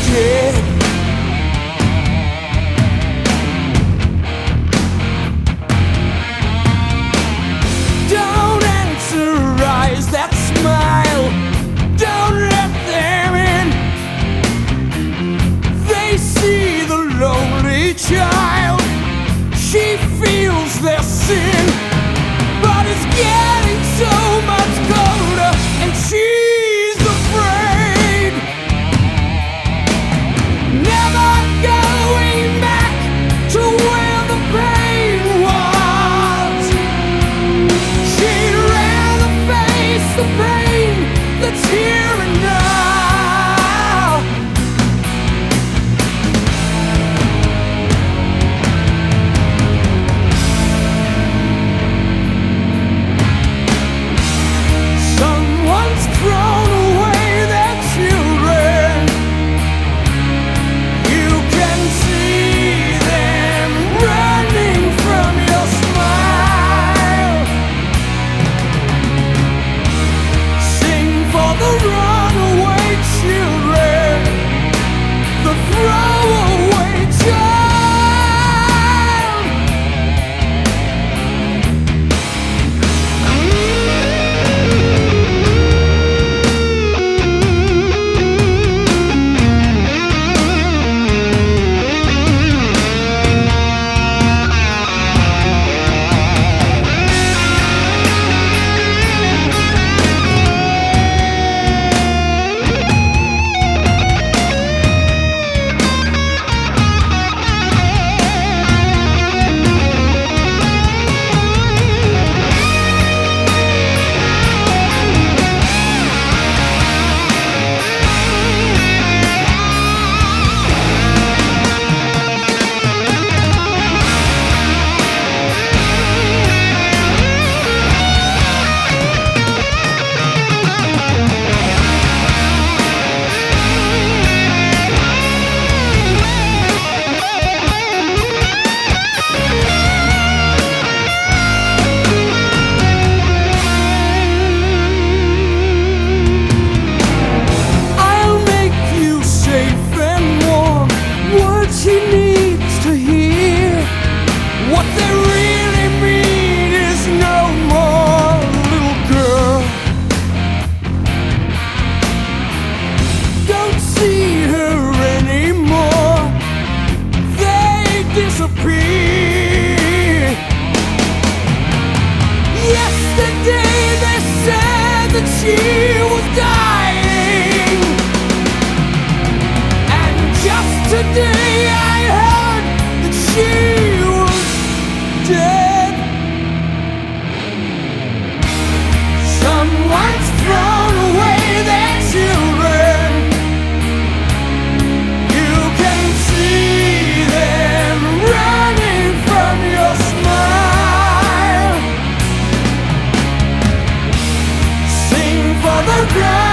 dead. Don't answerize that smile, don't let them in. They see the lonely child, she feels their sin, but it's getting so much colder and she's afraid. Never going back to where the pain was. She'd rather face the pain that's here and now. Someone's thrown away their children. You can see them running from your smile. Sing for the runaway children, the throwaway child. She needs to hear what they really mean is no more little girl. Don't see her anymore, they disappear. Yesterday they said that she was dying, and just today she was dead. Someone's thrown away their children. You can see them running from your smile. Sing for the ground.